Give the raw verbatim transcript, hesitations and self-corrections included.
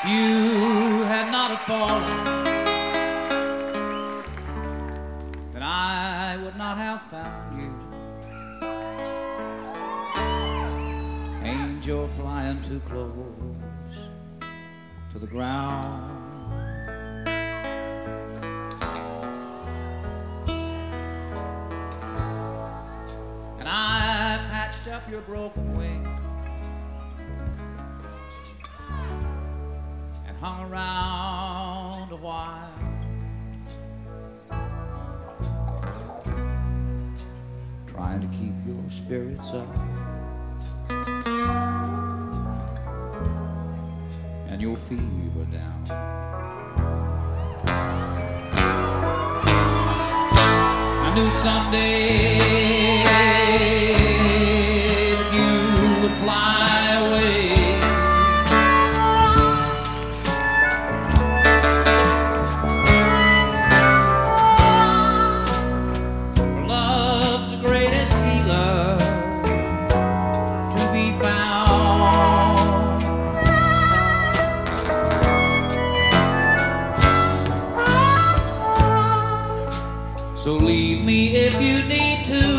you had not have fallen, then I would not have found you. Angel flying too close to the ground, and I patched up your broken wing and hung around a while, trying to keep your spirits up and your fever down. I knew someday that you would fly away, for love's the greatest healer to be found. So leave me if you need to,